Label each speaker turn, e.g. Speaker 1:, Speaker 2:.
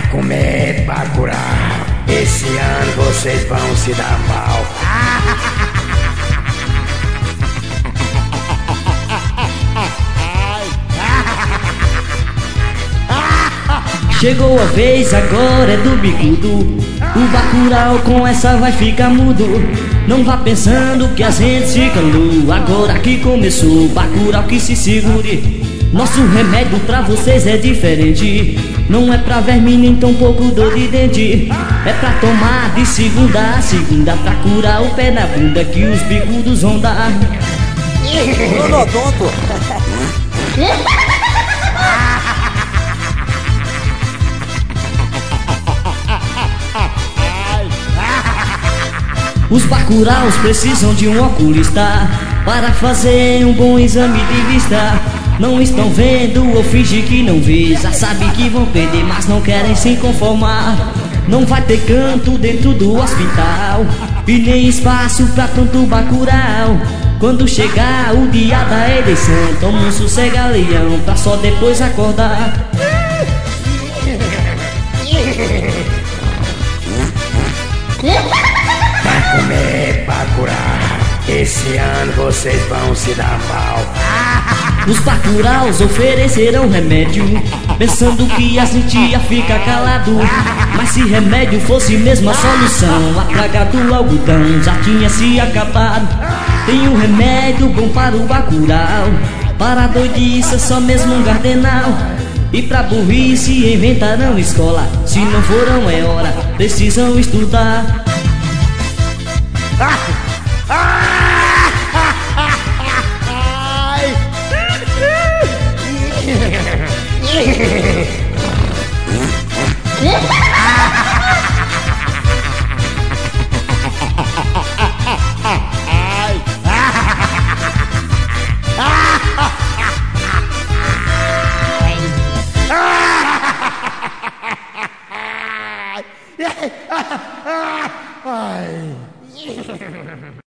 Speaker 1: comer, pra curar. Esse ano vocês vão se dar mal.
Speaker 2: Chegou a vez, agora é do bicudo. O Bacurau com essa vai ficar mudo. Não vá pensando que a gente se calou. Agora que começou, o Bacurau que se segure. Nosso remédio pra vocês é diferente. Não é pra verme nem tão pouco dor de dente. É pra tomar de segunda a segunda, pra curar o pé na bunda que os bicudos vão dar.
Speaker 3: Não, tonto.
Speaker 2: Os Bacuraus precisam de um oculista para fazer um bom exame de vista. Não estão vendo ou fingem que não vê. Já sabem que vão perder, mas não querem se conformar. Não vai ter canto dentro do hospital e nem espaço pra tanto Bacurau. Quando chegar o dia da eleição, toma um sossega-leão pra só depois acordar.
Speaker 1: Pra comer, pra curar. Esse ano vocês vão se dar mal.
Speaker 2: Os Bacuraus oferecerão remédio, pensando que a gente ia ficar calado. Mas se remédio fosse mesmo a solução, a praga do algodão já tinha se acabado. Tem um remédio bom para o Bacurau, para a doidice é só mesmo um gardenal. E pra burrice inventarão escola, se não foram é hora, precisam estudar.
Speaker 1: Yeah.